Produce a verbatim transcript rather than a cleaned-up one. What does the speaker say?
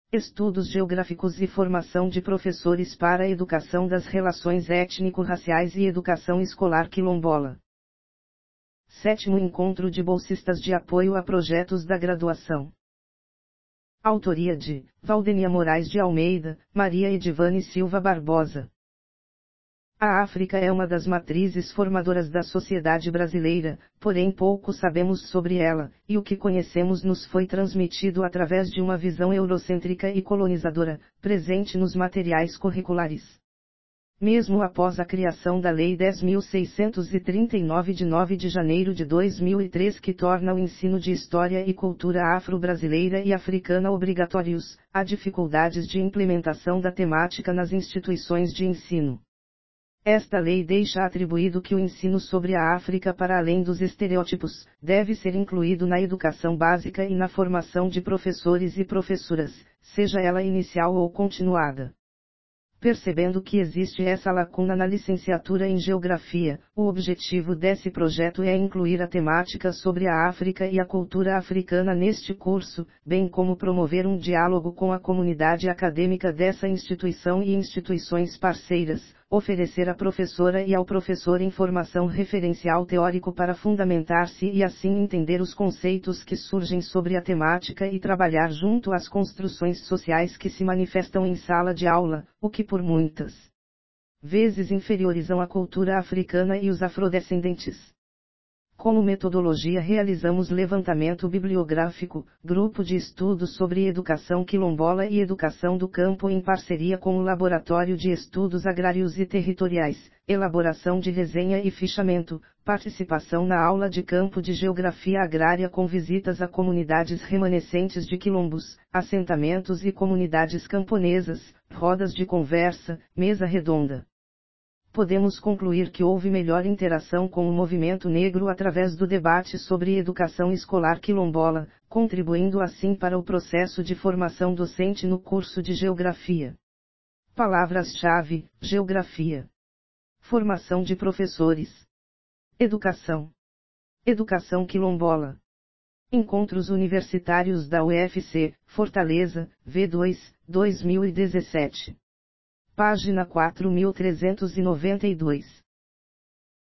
Estudos geográficos e formação de professores para a educação das relações étnico-raciais e educação escolar quilombola. Sétimo Encontro de Bolsistas de Apoio a Projetos da Graduação. Autoria de Valdenia Moraes de Almeida, Maria Edivane Silva Barbosa. A África é uma das matrizes formadoras da sociedade brasileira, porém pouco sabemos sobre ela, e o que conhecemos nos foi transmitido através de uma visão eurocêntrica e colonizadora, presente nos materiais curriculares. Mesmo após a criação da Lei dez mil seiscentos e trinta e nove de nove de janeiro de dois mil e três que torna o ensino de História e Cultura afro-brasileira e africana obrigatórios, há dificuldades de implementação da temática nas instituições de ensino. Esta lei deixa atribuído que o ensino sobre a África para além dos estereótipos, deve ser incluído na educação básica e na formação de professores e professoras, seja ela inicial ou continuada. Percebendo que existe essa lacuna na licenciatura em Geografia, o objetivo desse projeto é incluir a temática sobre a África e a cultura africana neste curso, bem como promover um diálogo com a comunidade acadêmica dessa instituição e instituições parceiras, oferecer à professora e ao professor informação referencial teórico para fundamentar-se e assim entender os conceitos que surgem sobre a temática e trabalhar junto às construções sociais que se manifestam em sala de aula, o que por muitas vezes inferiorizam a cultura africana e os afrodescendentes. Como metodologia realizamos levantamento bibliográfico, grupo de estudos sobre educação quilombola e educação do campo em parceria com o Laboratório de Estudos Agrários e Territoriais, elaboração de resenha e fichamento, participação na aula de campo de Geografia Agrária com visitas a comunidades remanescentes de quilombos, assentamentos e comunidades camponesas, rodas de conversa, mesa redonda. Podemos concluir que houve melhor interação com o movimento negro através do debate sobre educação escolar quilombola, contribuindo assim para o processo de formação docente no curso de Geografia. Palavras-chave: Geografia. Formação de professores. Educação. Educação quilombola. Encontros Universitários da U F C, Fortaleza, V dois, dois mil e dezessete. Página quatro mil trezentos e noventa e dois.